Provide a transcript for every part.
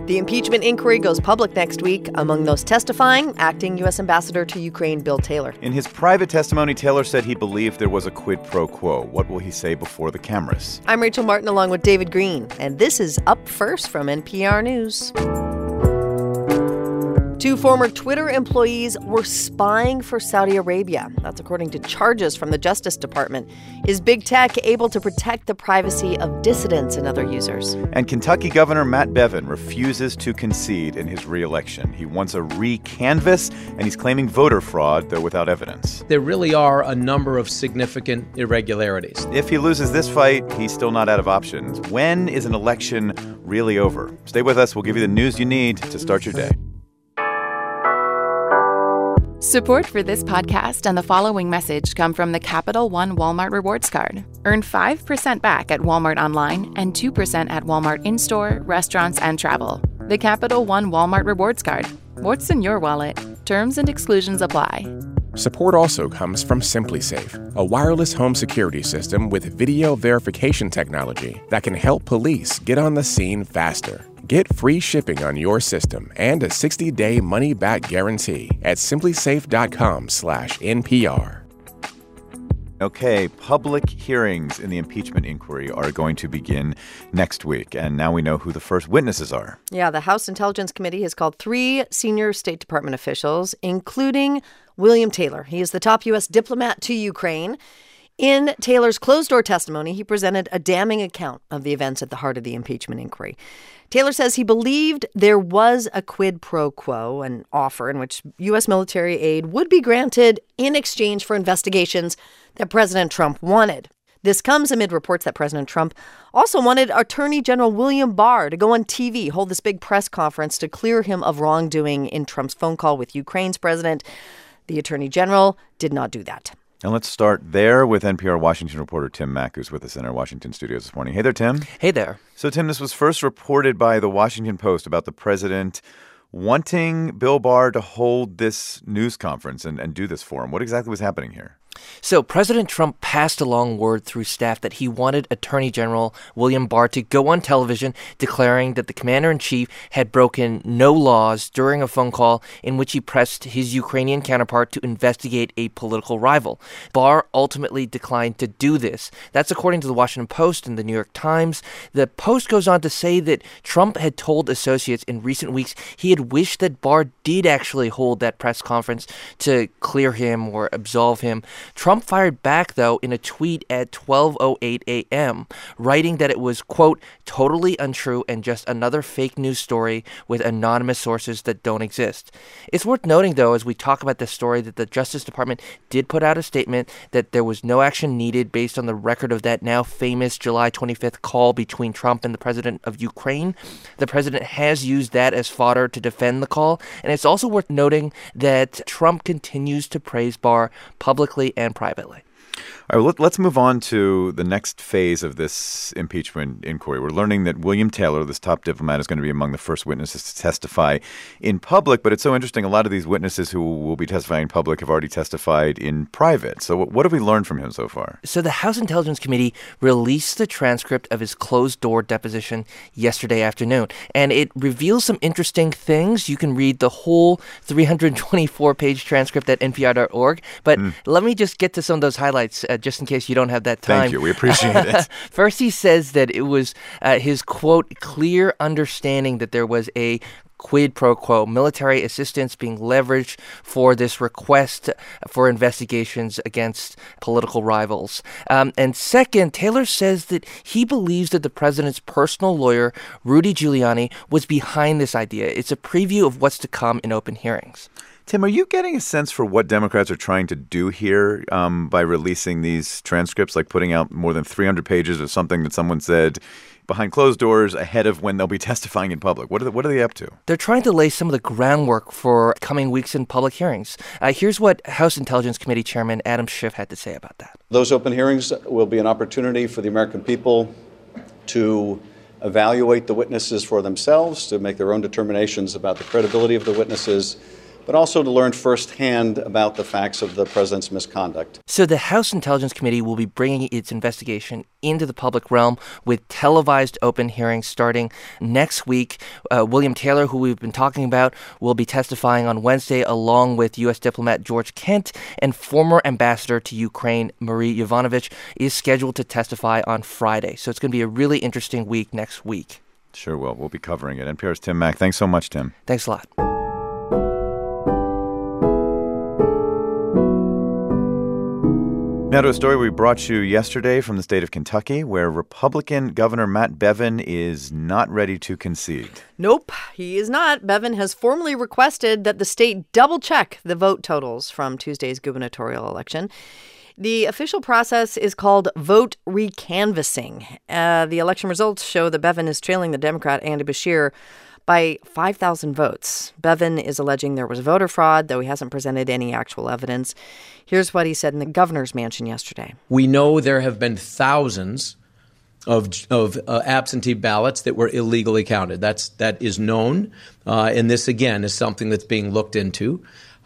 The impeachment inquiry goes public next week. Among those testifying, acting U.S. Ambassador to Ukraine Bill Taylor. In his private testimony, Taylor said he believed there was a quid pro quo. What will he say before the cameras? I'm Rachel Martin along with David Green, and this is Up First from NPR News. 2 former Twitter employees were spying for Saudi Arabia. That's according to charges from the Justice Department. Is big tech able to protect the privacy of dissidents and other users? And Kentucky Governor Matt Bevin refuses to concede in his re-election. He wants a re-canvass, and he's claiming voter fraud, though without evidence. There really are a number of significant irregularities. If he loses this fight, he's still not out of options. When is an election really over? Stay with us. We'll give you the news you need to start your day. Support for this podcast and the following message come from the Capital One Walmart Rewards Card. Earn 5% back at Walmart online and 2% at Walmart in-store, restaurants, and travel. The Capital One Walmart Rewards Card. What's in your wallet? Terms and exclusions apply. Support also comes from SimpliSafe, a wireless home security system with video verification technology that can help police get on the scene faster. Get free shipping on your system and a 60-day money-back guarantee at simplisafe.com/NPR. Okay, public hearings in the impeachment inquiry are going to begin next week, and now we know who the first witnesses are. Yeah, the House Intelligence Committee has called 3 senior State Department officials, including William Taylor. He is the top U.S. diplomat to Ukraine. In Taylor's closed-door testimony, he presented a damning account of the events at the heart of the impeachment inquiry. Taylor says he believed there was a quid pro quo, an offer in which U.S. military aid would be granted in exchange for investigations that President Trump wanted. This comes amid reports that President Trump also wanted Attorney General William Barr to go on TV, hold this big press conference to clear him of wrongdoing in Trump's phone call with Ukraine's president. The Attorney General did not do that. And let's start there with NPR Washington reporter Tim Mak, who's with us in our Washington studios this morning. Hey there, Tim. Hey there. So, Tim, this was first reported by the Washington Post about the president wanting Bill Barr to hold this news conference and do this for him. What exactly was happening here? So President Trump passed along word through staff that he wanted Attorney General William Barr to go on television declaring that the commander-in-chief had broken no laws during a phone call in which he pressed his Ukrainian counterpart to investigate a political rival. Barr ultimately declined to do this. That's according to the Washington Post and the New York Times. The Post goes on to say that Trump had told associates in recent weeks he had wished that Barr did actually hold that press conference to clear him or absolve him. Trump fired back, though, in a tweet at 12:08 a.m., writing that it was, quote, totally untrue and just another fake news story with anonymous sources that don't exist. It's worth noting, though, as we talk about this story, that the Justice Department did put out a statement that there was no action needed based on the record of that now famous July 25th call between Trump and the president of Ukraine. The president has used that as fodder to defend the call, and it's also worth noting that Trump continues to praise Barr publicly and privately. All right, let's move on to the next phase of this impeachment inquiry. We're learning that William Taylor, this top diplomat, is going to be among the first witnesses to testify in public. But it's so interesting. A lot of these witnesses who will be testifying in public have already testified in private. So what have we learned from him so far? So the House Intelligence Committee released the transcript of his closed-door deposition yesterday afternoon. And it reveals some interesting things. You can read the whole 324-page transcript at npr.org. But let me just get to some of those highlights just in case you don't have that time. Thank you. We appreciate it. First, he says that it was his, quote, clear understanding that there was a quid pro quo, military assistance being leveraged for this request for investigations against political rivals. And second, Taylor says that he believes that the president's personal lawyer, Rudy Giuliani, was behind this idea. It's a preview of what's to come in open hearings. Tim, are you getting a sense for what Democrats are trying to do here by releasing these transcripts, like putting out more than 300 pages of something that someone said behind closed doors ahead of when they'll be testifying in public? What are they up to? They're trying to lay some of the groundwork for coming weeks in public hearings. Here's what House Intelligence Committee Chairman Adam Schiff had to say about that. Those open hearings will be an opportunity for the American people to evaluate the witnesses for themselves, to make their own determinations about the credibility of the witnesses, but also to learn firsthand about the facts of the president's misconduct. So the House Intelligence Committee will be bringing its investigation into the public realm with televised open hearings starting next week. William Taylor, who we've been talking about, will be testifying on Wednesday along with U.S. diplomat George Kent, and former ambassador to Ukraine Marie Yovanovitch is scheduled to testify on Friday. So it's going to be a really interesting week next week. Sure will. We'll be covering it. NPR's Tim Mak. Thanks so much, Tim. Thanks a lot. Now to a story we brought you yesterday from the state of Kentucky, where Republican Governor Matt Bevin is not ready to concede. Nope, he is not. Bevin has formally requested that the state double-check the vote totals from Tuesday's gubernatorial election. The official process is called vote recanvassing. The election results show that Bevin is trailing the Democrat Andy Beshear by 5,000 votes. Bevin is alleging there was voter fraud, though he hasn't presented any actual evidence. Here's what he said in the governor's mansion yesterday. We know there have been thousands of absentee ballots that were illegally counted. That is known, and this, again, is something that's being looked into.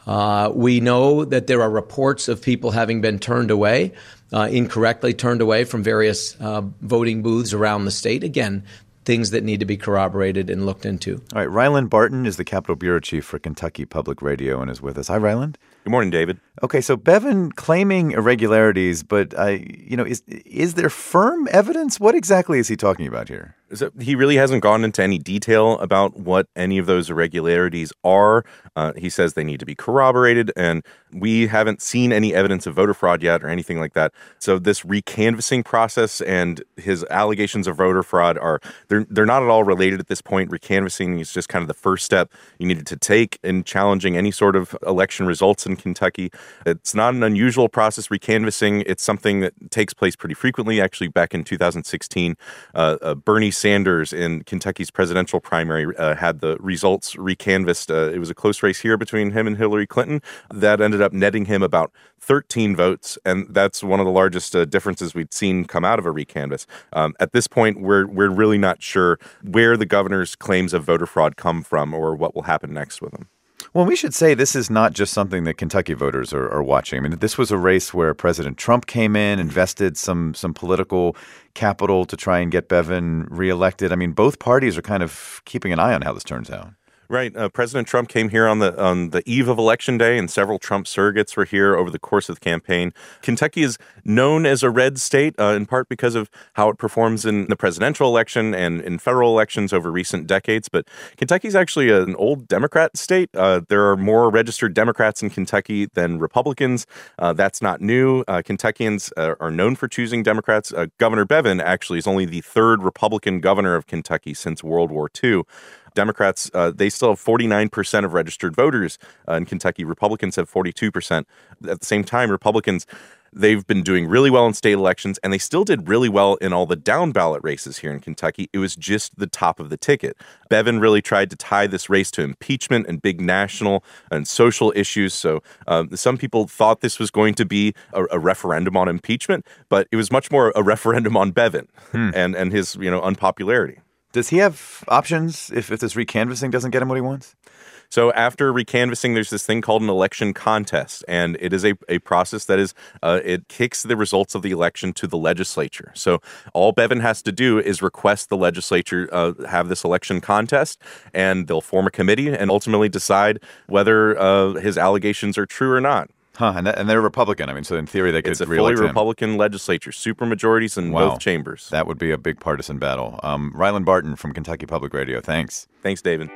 We know that there are reports of people having been turned away, incorrectly turned away from various voting booths around the state. Again, things that need to be corroborated and looked into. All right, Ryland Barton is the Capitol Bureau Chief for Kentucky Public Radio and is with us. Hi, Ryland. Good morning, David. Okay, so Bevin claiming irregularities, but is there firm evidence? What exactly is he talking about here? So he really hasn't gone into any detail about what any of those irregularities are. He says they need to be corroborated, and we haven't seen any evidence of voter fraud yet or anything like that. So this recanvassing process and his allegations of voter fraud they're not at all related at this point. Recanvassing is just kind of the first step you needed to take in challenging any sort of election results in Kentucky. It's not an unusual process, recanvassing. It's something that takes place pretty frequently. Actually, back in 2016, Bernie Sanders in Kentucky's presidential primary had the results recanvassed. It was a close race here between him and Hillary Clinton. That ended up netting him about 13 votes, and that's one of the largest differences we'd seen come out of a recanvass. At this point, we're really not sure where the governor's claims of voter fraud come from or what will happen next with them. Well, we should say this is not just something that Kentucky voters are watching. I mean, this was a race where President Trump came in, invested some political capital to try and get Bevin reelected. I mean, both parties are kind of keeping an eye on how this turns out. Right. President Trump came here on the eve of Election Day, and several Trump surrogates were here over the course of the campaign. Kentucky is known as a red state, in part because of how it performs in the presidential election and in federal elections over recent decades. But Kentucky is actually an old Democrat state. There are more registered Democrats in Kentucky than Republicans. That's not new. Kentuckians are known for choosing Democrats. Governor Bevin actually is only the third Republican governor of Kentucky since World War II. Democrats, they still have 49% of registered voters in Kentucky. Republicans have 42%. At the same time, Republicans, they've been doing really well in state elections, and they still did really well in all the down ballot races here in Kentucky. It was just the top of the ticket. Bevin really tried to tie this race to impeachment and big national and social issues. So some people thought this was going to be a referendum on impeachment, but it was much more a referendum on Bevin and his unpopularity. Does he have options if this recanvassing doesn't get him what he wants? So after recanvassing, there's this thing called an election contest, and it is a process that is it kicks the results of the election to the legislature. So all Bevin has to do is request the legislature have this election contest, and they'll form a committee and ultimately decide whether his allegations are true or not. And they're Republican. I mean, so in theory, they could reelect him. It's a fully Republican legislature, supermajorities in both chambers. That would be a big partisan battle. Ryland Barton from Kentucky Public Radio. Thanks. Thanks, David.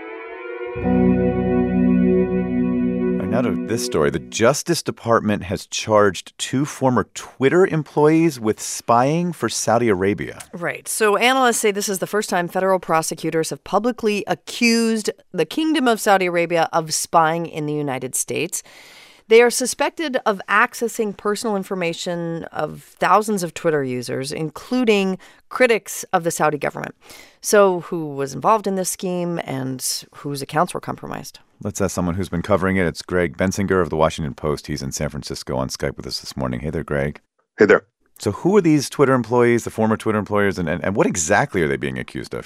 Now to this story. The Justice Department has charged 2 former Twitter employees with spying for Saudi Arabia. Right. So analysts say this is the first time federal prosecutors have publicly accused the Kingdom of Saudi Arabia of spying in the United States. They are suspected of accessing personal information of thousands of Twitter users, including critics of the Saudi government. So who was involved in this scheme and whose accounts were compromised? Let's ask someone who's been covering it. It's Greg Bensinger of The Washington Post. He's in San Francisco on Skype with us this morning. Hey there, Greg. Hey there. So who are these Twitter employees, the former Twitter employees, and what exactly are they being accused of here?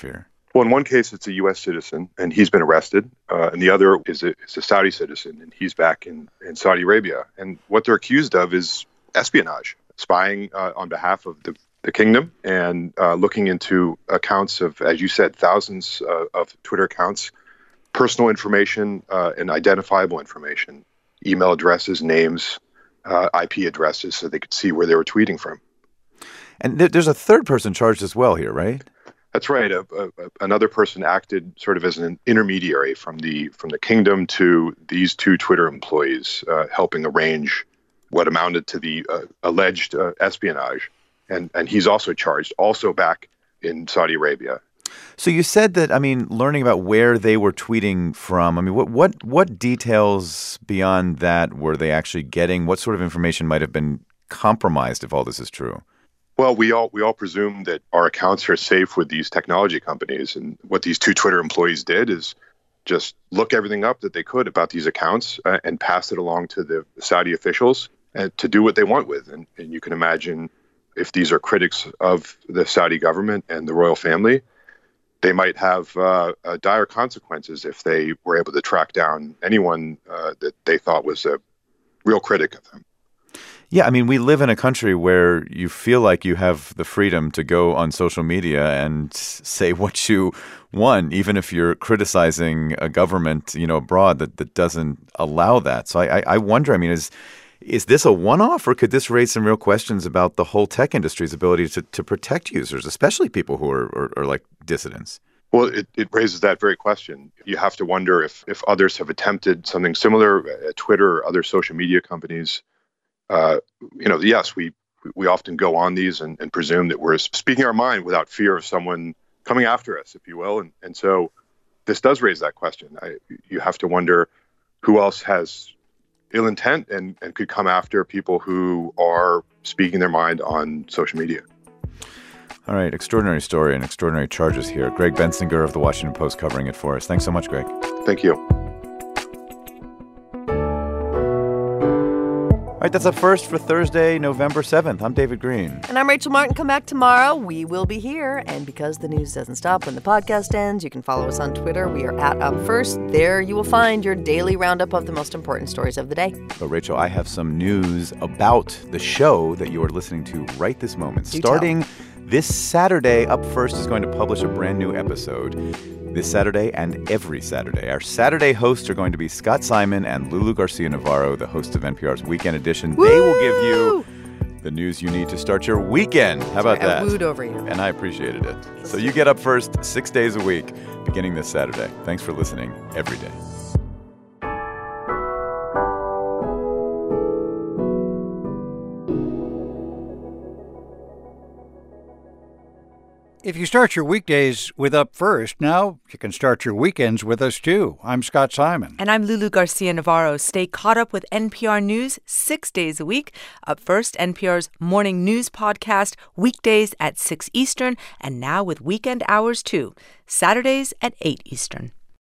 Well, in one case, it's a U.S. citizen, and he's been arrested. And the other is a Saudi citizen, and he's back in Saudi Arabia. And what they're accused of is espionage, spying on behalf of the kingdom, and looking into accounts of, as you said, thousands of Twitter accounts, personal information and identifiable information, email addresses, names, IP addresses, so they could see where they were tweeting from. And there's a third person charged as well here, right? That's right. Another person acted sort of as an intermediary from the kingdom to these two Twitter employees, helping arrange what amounted to the alleged espionage. And he's also charged, also back in Saudi Arabia. So you said that, learning about where they were tweeting from, what details beyond that were they actually getting? What sort of information might have been compromised if all this is true? Well, we all presume that our accounts are safe with these technology companies. And what these two Twitter employees did is just look everything up that they could about these accounts and pass it along to the Saudi officials to do what they want with. And you can imagine if these are critics of the Saudi government and the royal family, they might have dire consequences if they were able to track down anyone that they thought was a real critic of them. Yeah, we live in a country where you feel like you have the freedom to go on social media and say what you want, even if you're criticizing a government, abroad that doesn't allow that. So I wonder, is this a one-off, or could this raise some real questions about the whole tech industry's ability to protect users, especially people who are like dissidents? Well, it raises that very question. You have to wonder if others have attempted something similar, Twitter or other social media companies. Yes, we often go on these and presume that we're speaking our mind without fear of someone coming after us, if you will. And so this does raise that question. You have to wonder who else has ill intent and could come after people who are speaking their mind on social media. All right, extraordinary story and extraordinary charges here. Greg Bensinger of The Washington Post covering it for us. Thanks so much, Greg. Thank you. All right, that's Up First for Thursday, November 7th. I'm David Green. And I'm Rachel Martin. Come back tomorrow. We will be here. And because the news doesn't stop when the podcast ends, you can follow us on Twitter. We are at Up First. There you will find your daily roundup of the most important stories of the day. But Rachel, I have some news about the show that you are listening to right this moment. Starting this Saturday, Up First is going to publish a brand new episode. This Saturday and every Saturday. Our Saturday hosts are going to be Scott Simon and Lulu Garcia-Navarro, the hosts of NPR's Weekend Edition. Woo! They will give you the news you need to start your weekend. How about that? I wooed over you. And I appreciated it. So you get Up First 6 days a week, beginning this Saturday. Thanks for listening every day. If you start your weekdays with Up First, now you can start your weekends with us, too. I'm Scott Simon. And I'm Lulu Garcia-Navarro. Stay caught up with NPR News 6 days a week. Up First, NPR's morning news podcast, weekdays at 6 Eastern, and now with weekend hours, too, Saturdays at 8 Eastern.